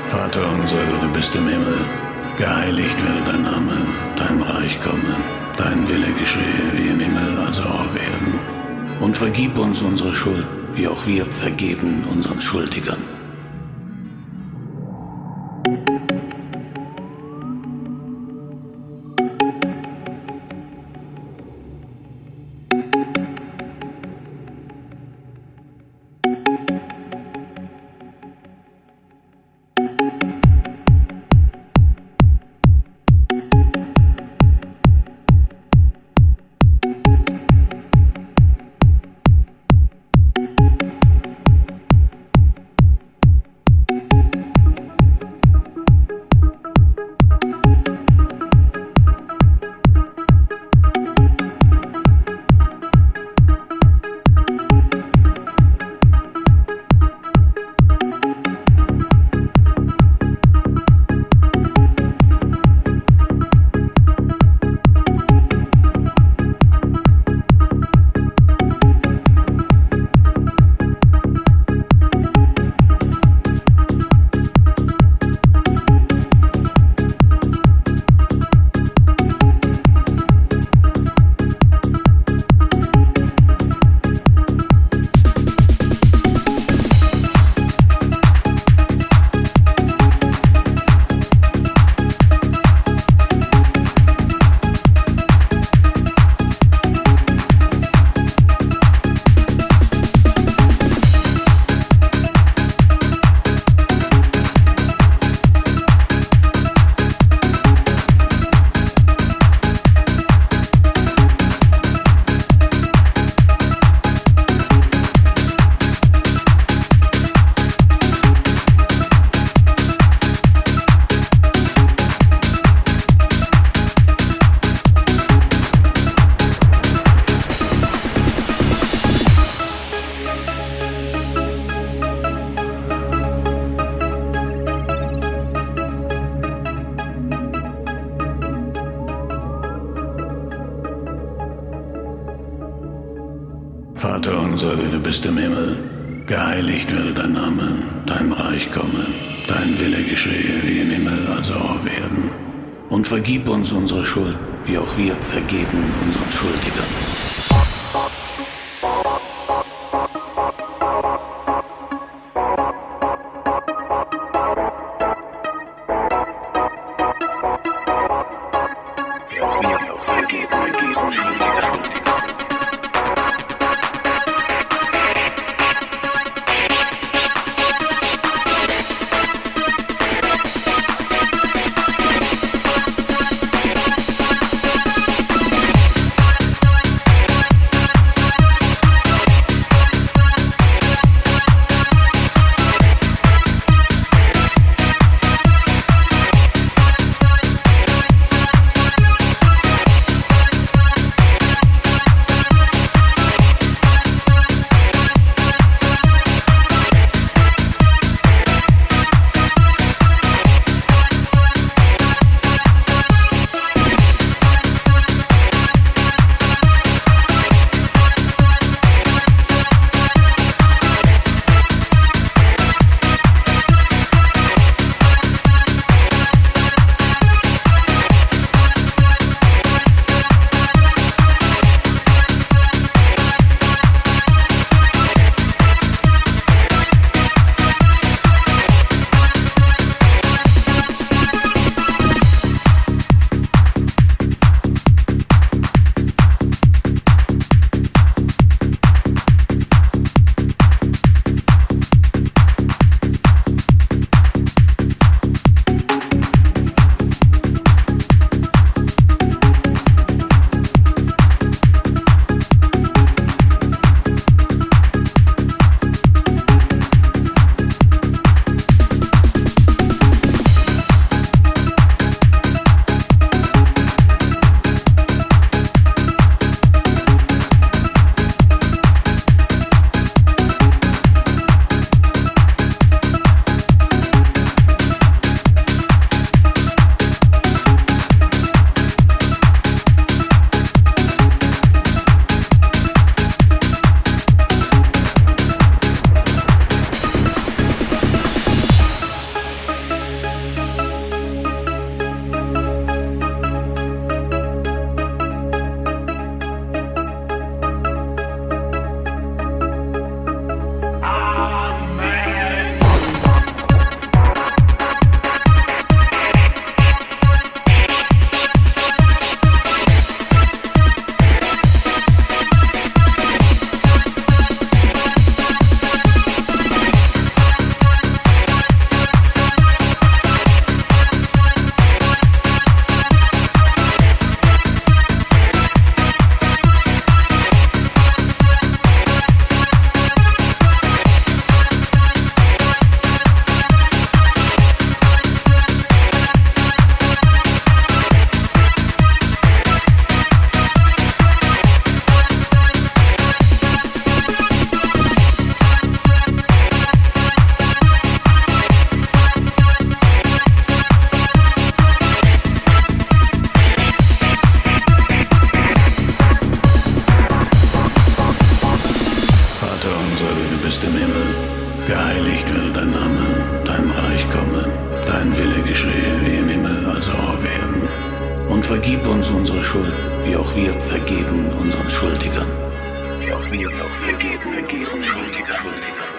Vater unser, du bist im Himmel, geheiligt werde dein Name, dein Reich komme, dein Wille geschehe wie im Himmel, also auch auf Erden. Und vergib uns unsere Schuld, wie auch wir vergeben unseren Schuldigern. Vater unser, du bist im Himmel, geheiligt werde dein Name, dein Reich komme, dein Wille geschehe wie im Himmel, also auch auf Erden. Und vergib uns unsere Schuld, wie auch wir vergeben unseren Schuldigern. Wie auch wir vergeben unseren Schuldigern. Vater unser, du bist im Himmel, geheiligt werde dein Name, dein Reich komme, dein Wille geschehe wie im Himmel, also auf Erden. Und vergib uns unsere Schuld, wie auch wir vergeben unseren Schuldigern. Wie auch wir vergeben unseren Schuldigern.